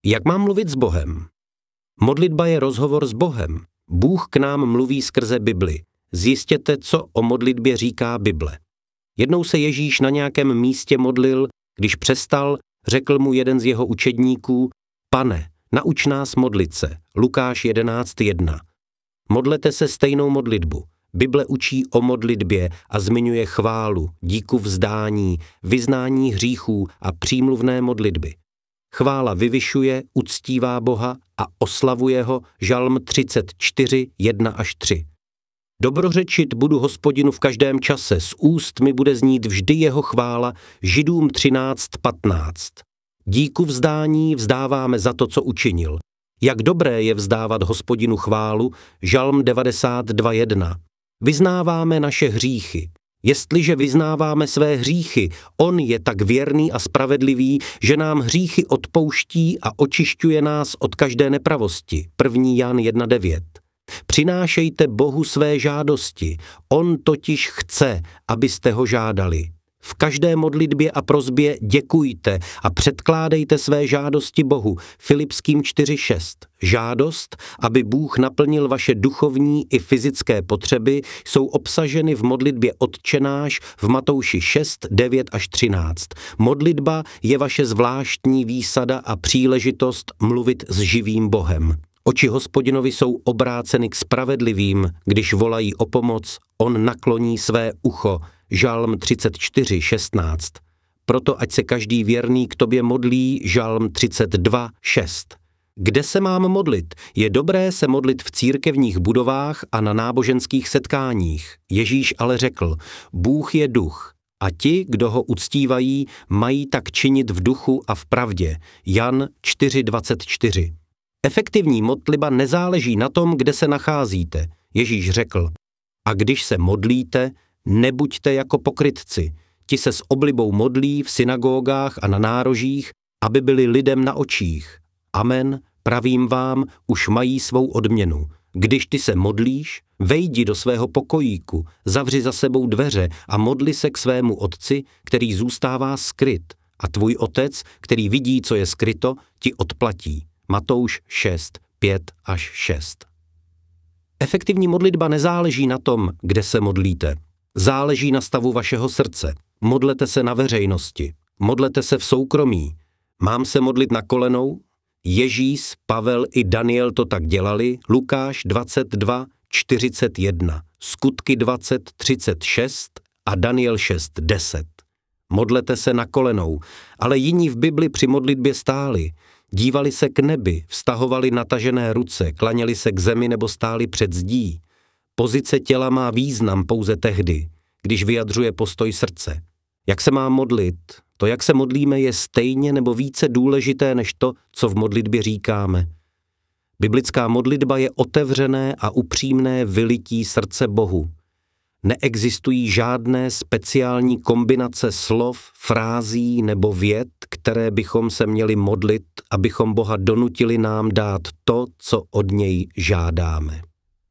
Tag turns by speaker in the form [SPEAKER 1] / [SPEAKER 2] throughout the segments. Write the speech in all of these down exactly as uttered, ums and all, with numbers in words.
[SPEAKER 1] Jak mám mluvit s Bohem? Modlitba je rozhovor s Bohem. Bůh k nám mluví skrze Bibli. Zjistěte, co o modlitbě říká Bible. Jednou se Ježíš na nějakém místě modlil, když přestal, řekl mu jeden z jeho učedníků: Pane, nauč nás modlit se. Lukáš jedenáct jedna. Modlete se stejnou modlitbu. Bible učí o modlitbě a zmiňuje chválu, díku vzdání, vyznání hříchů a přímluvné modlitby. Chvála vyvyšuje, uctívá Boha a oslavuje ho, Žalm třicet čtyři, jedna až tři. Dobrořečit budu Hospodinu v každém čase, z úst mi bude znít vždy jeho chvála, Židům třináct patnáct. Díku vzdání vzdáváme za to, co učinil. Jak dobré je vzdávat Hospodinu chválu, Žalm devadesát dva jedna. Vyznáváme naše hříchy. Jestliže vyznáváme své hříchy, on je tak věrný a spravedlivý, že nám hříchy odpouští a očišťuje nás od každé nepravosti. první Jan jedna devět. Přinášejte Bohu své žádosti, on totiž chce, abyste ho žádali. V každé modlitbě a prosbě děkujte a předkládejte své žádosti Bohu. Filipským čtyři šest. Žádost, aby Bůh naplnil vaše duchovní i fyzické potřeby, jsou obsaženy v modlitbě Otčenáš v Matouši šest devět až třináct. Modlitba je vaše zvláštní výsada a příležitost mluvit s živým Bohem. Oči Hospodinovi jsou obráceny k spravedlivým, když volají o pomoc, on nakloní své ucho. Žalm třicet čtyři šestnáct. Proto ať se každý věrný k tobě modlí, Žalm třicet dva šest. Kde se mám modlit? Je dobré se modlit v církevních budovách a na náboženských setkáních. Ježíš ale řekl: Bůh je duch a ti, kdo ho uctívají, mají tak činit v duchu a v pravdě. Jan čtyři dvacet čtyři. Efektivní modlitba nezáleží na tom, kde se nacházíte. Ježíš řekl: A když se modlíte, nebuďte jako pokrytci. Ti se s oblibou modlí v synagógách a na nárožích, aby byli lidem na očích. Amen, pravím vám, už mají svou odměnu. Když ty se modlíš, vejdi do svého pokojíku, zavři za sebou dveře a modli se k svému otci, který zůstává skryt. A tvůj otec, který vidí, co je skryto, ti odplatí. Matouš šest pět až šest. Efektivní modlitba nezáleží na tom, kde se modlíte. Záleží na stavu vašeho srdce. Modlete se na veřejnosti. Modlete se v soukromí. Mám se modlit na kolenou? Ježíš, Pavel i Daniel to tak dělali. Lukáš dvacet dva čtyřicet jedna, Skutky dvacet třicet šest a Daniel šest deset. Modlete se na kolenou, ale jiní v Bibli při modlitbě stáli. Dívali se k nebi, vztahovali natažené ruce, klaněli se k zemi nebo stáli před zdí. Pozice těla má význam pouze tehdy, když vyjadřuje postoj srdce. Jak se má modlit? To, jak se modlíme, je stejně nebo více důležité než to, co v modlitbě říkáme. Biblická modlitba je otevřené a upřímné vylití srdce Bohu. Neexistují žádné speciální kombinace slov, frází nebo vět, které bychom se měli modlit, abychom Boha donutili nám dát to, co od něj žádáme.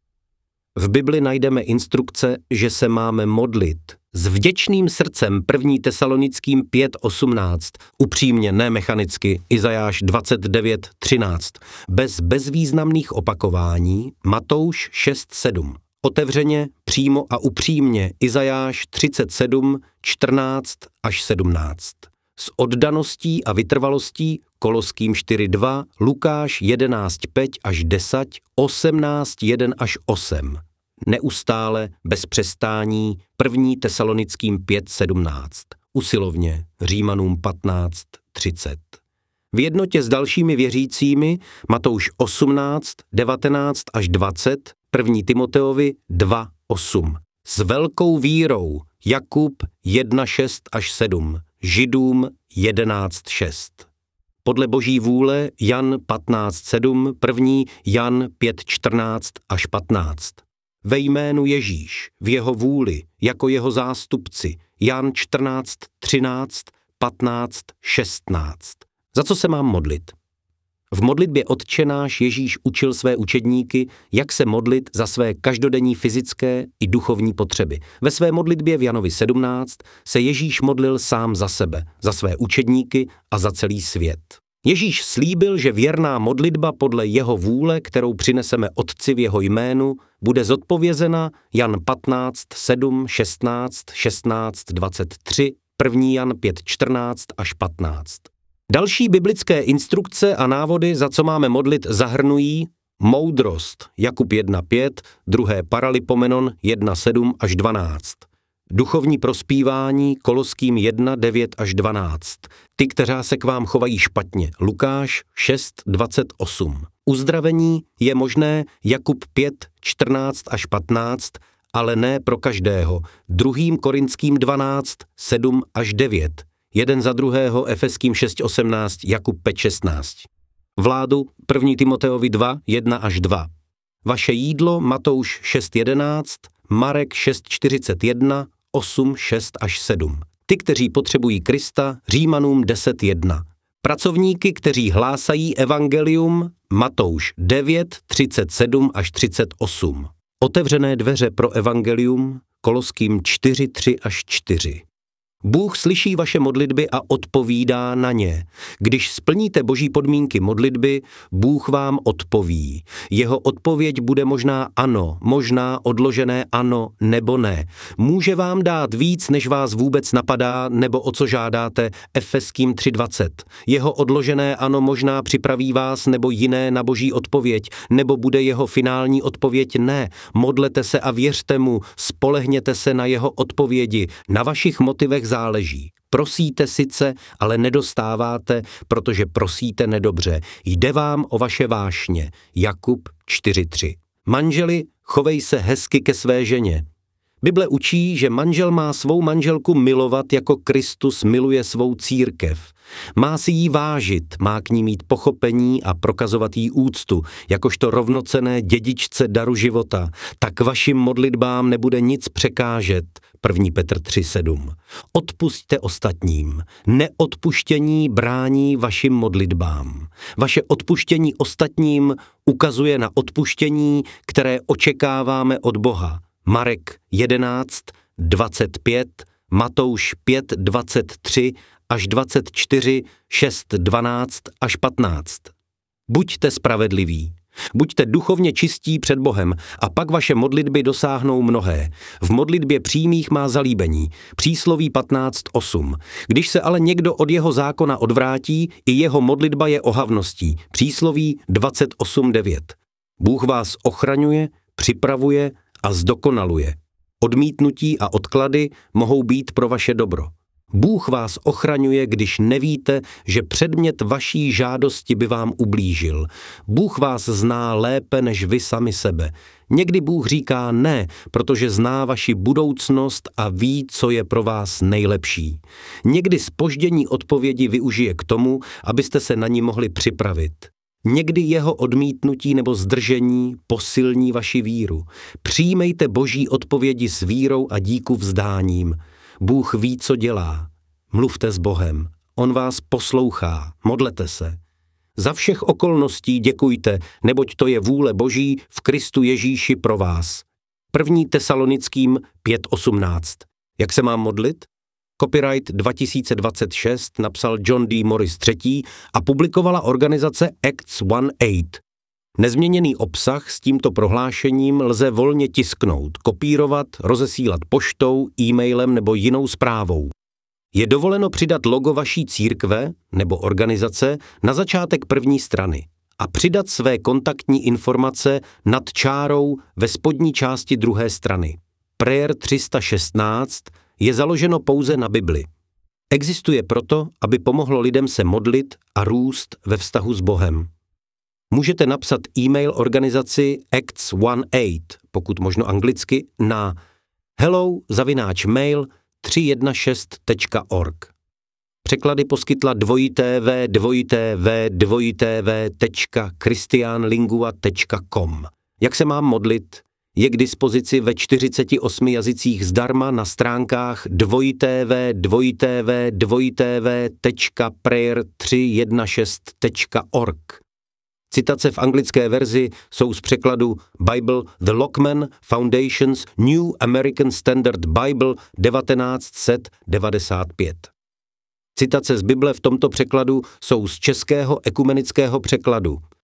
[SPEAKER 1] V Bibli najdeme instrukce, že se máme modlit s vděčným srdcem první Tesalonickým pět osmnáct, upřímně, ne mechanicky, Izajáš dvacet devět třináct, bez bezvýznamných opakování, Matouš šest sedm. Otevřeně, přímo a upřímně, Izajáš třicet sedm čtrnáct až sedmnáct. S oddaností a vytrvalostí, Koloským čtyři dva, Lukáš jedenáct pět až deset, osmnáct jedna až osm. Neustále, bez přestání, první Tesalonickým pět sedmnáct. Usilovně, Římanům patnáct třicet. V jednotě s dalšími věřícími, Matouš osmnáct devatenáct až dvacet, první Timoteovi dva osm. S velkou vírou, Jakub jedna šest až sedm, Židům jedenáct šest. Podle boží vůle Jan patnáct sedm, první Jan pět čtrnáct až patnáct. Ve jménu Ježíš, v jeho vůli, jako jeho zástupci, Jan čtrnáct třináct, patnáct šestnáct. Za co se mám modlit? V modlitbě Otčenáš Ježíš učil své učedníky, jak se modlit za své každodenní fyzické i duchovní potřeby. Ve své modlitbě v Janovi sedmnáct se Ježíš modlil sám za sebe, za své učedníky a za celý svět. Ježíš slíbil, že věrná modlitba podle jeho vůle, kterou přineseme Otci v jeho jménu, bude zodpovězena Jan patnáct, sedm, šestnáct, šestnáct, dvacet tři, první Jan pět, čtrnáct až patnáct. Další biblické instrukce a návody, za co máme modlit, zahrnují moudrost Jakub jedna pět, druhé Paralipomenon jedna sedm až dvanáct. Duchovní prospívání Koloským jedna devět až dvanáct. Ty, kteří se k vám chovají špatně. Lukáš šest dvacet osm. Uzdravení je možné Jakub pět čtrnáct až patnáct, ale ne pro každého. druhý Korinským dvanáct sedm až devět. Jeden za druhého Efeským šest osmnáct, Jakub pět šestnáct. Vládu první Timoteovi dva jedna až dva. Vaše jídlo Matouš šest jedenáct, Marek šest čtyřicet jedna, osm šest až sedm. Ty, kteří potřebují Krista, Římanům deset jedna. Pracovníky, kteří hlásají evangelium, Matouš devět třicet sedm až třicet osm. Otevřené dveře pro evangelium, Koloským čtyři tři až čtyři. Bůh slyší vaše modlitby a odpovídá na ně. Když splníte Boží podmínky modlitby, Bůh vám odpoví. Jeho odpověď bude možná ano, možná odložené ano nebo ne. Může vám dát víc, než vás vůbec napadá, nebo o co žádáte, Efeským tři dvacet. Jeho odložené ano možná připraví vás nebo jiné na Boží odpověď, nebo bude jeho finální odpověď ne. Modlete se a věřte mu, spolehněte se na jeho odpovědi, na vašich motivech záleží. Prosíte sice, ale nedostáváte, protože prosíte nedobře. Jde vám o vaše vášně. Jakub čtyři tři. Manželi, chovej se hezky ke své ženě. Bible učí, že manžel má svou manželku milovat, jako Kristus miluje svou církev. Má si jí vážit, má k ní mít pochopení a prokazovat jí úctu, jakožto rovnocenné dědičce daru života. Tak vašim modlitbám nebude nic překážet. první Petr tři sedm. Odpusťte ostatním. Neodpuštění brání vašim modlitbám. Vaše odpuštění ostatním ukazuje na odpuštění, které očekáváme od Boha. Marek jedenáct dvacet pět, Matouš pět dvacet tři až dvacet čtyři, šest dvanáct až patnáct. Buďte spravedliví. Buďte duchovně čistí před Bohem a pak vaše modlitby dosáhnou mnohé. V modlitbě přímých má zalíbení. Přísloví patnáct osm. Když se ale někdo od jeho zákona odvrátí, i jeho modlitba je ohavností. Přísloví dvacet osm devět. Bůh vás ochraňuje, připravuje a zdokonaluje. Odmítnutí a odklady mohou být pro vaše dobro. Bůh vás ochraňuje, když nevíte, že předmět vaší žádosti by vám ublížil. Bůh vás zná lépe než vy sami sebe. Někdy Bůh říká ne, protože zná vaši budoucnost a ví, co je pro vás nejlepší. Někdy zpoždění odpovědi využije k tomu, abyste se na ní mohli připravit. Někdy jeho odmítnutí nebo zdržení posilní vaši víru. Přijmejte Boží odpovědi s vírou a díku vzdáním. Bůh ví, co dělá. Mluvte s Bohem. On vás poslouchá. Modlete se. Za všech okolností děkujte, neboť to je vůle Boží v Kristu Ježíši pro vás. první Tesalonickým pět osmnáct. Jak se mám modlit? Copyright dva tisíce dvacet šest napsal John D. Morris třetí a publikovala organizace Acts osm osm. Nezměněný obsah s tímto prohlášením lze volně tisknout, kopírovat, rozesílat poštou, e-mailem nebo jinou zprávou. Je dovoleno přidat logo vaší církve nebo organizace na začátek první strany a přidat své kontaktní informace nad čárou ve spodní části druhé strany. Prayer tři sta šestnáct je založeno pouze na Bibli. Existuje proto, aby pomohlo lidem se modlit a růst ve vztahu s Bohem. Můžete napsat e-mail organizaci Acts osm osm, pokud možno anglicky, na hello zavináč mail tři jedna šest tečka org. Překlady poskytla dvojité v dvojité v dvojité v tečka christianlingua tečka com. Jak se mám modlit? Je k dispozici ve čtyřiceti osmi jazycích zdarma na stránkách dvojité v dvojité v dvojité v tečka prayer tři jedna šest tečka org. Citace v anglické verzi jsou z překladu Bible The Lockman Foundation's New American Standard Bible devatenáct set devadesát pět. Citace z Bible v tomto překladu jsou z českého ekumenického překladu.